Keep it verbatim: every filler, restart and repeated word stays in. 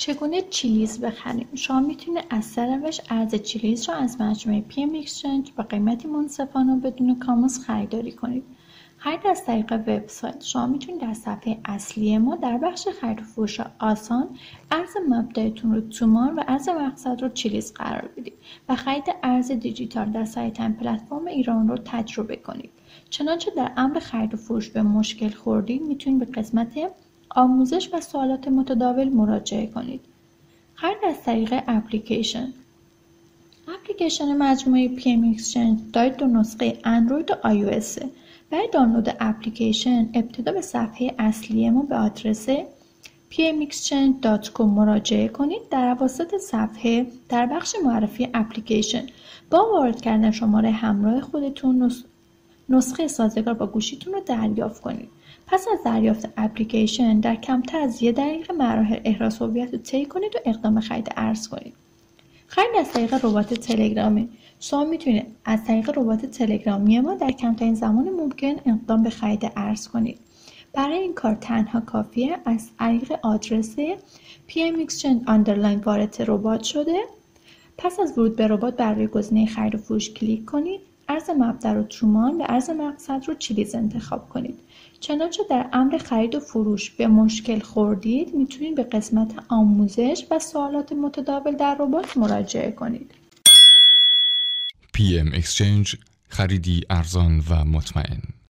چگونه چیلیز بخریم؟ شما میتونید از سروش ارز چیلیز را از مجموعه پی ام اکسچنج با قیمتی منصفانه و بدون کاموس خریداری کنید. خرید از طریق وبسایت. شما میتونید در صفحه اصلی ما در بخش خرید و فروش آسان ارز مبدأتون رو تومان و ارز مقصد رو چیلیز قرار بدید و خرید ارز دیجیتال در سایت پلتفرم ایران رو تجربه کنید. چنانچه در امر خرید و فروش به مشکل خوردید میتونید به قسمت آموزش و سوالات متداول مراجعه کنید. خرید از طریق اپلیکیشن. اپلیکیشن مجموعه پی ام اکسچنج دارای دو نسخه اندروید و آی او اس. برای دانلود اپلیکیشن ابتدا به صفحه اصلی ما به آدرس پی ام اکسچنج دات کام مراجعه کنید. در اواسط صفحه در بخش معرفی اپلیکیشن با وارد کردن شماره همراه خودتون نسخه سازگار با گوشیتون رو دریافت کنید. پس از دریافت اپلیکیشن در کمتر از یک دقیقه مراحل احراز هویت رو طی کنید و اقدام خرید ارز کنید. خرید از طریق ربات تلگرامی. شما میتونید از طریق ربات تلگرامی ما در کمترین زمان ممکن اقدام به خرید ارز کنید. برای این کار تنها کافیه از طریق آدرس پی ام اکسچنج آندرلاین وارد ربات شده. پس از ورود به ربات بر روی گزینه خرید و فروش کلیک کنید. ارز مبدأ رو تومان و ارز مقصد رو چیلیز انتخاب کنید. چنانچه در امر خرید و فروش به مشکل خوردید میتونید به قسمت آموزش و سوالات متداول در ربات مراجعه کنید. پی ام اکسچنج، خریدی ارزان و مطمئن.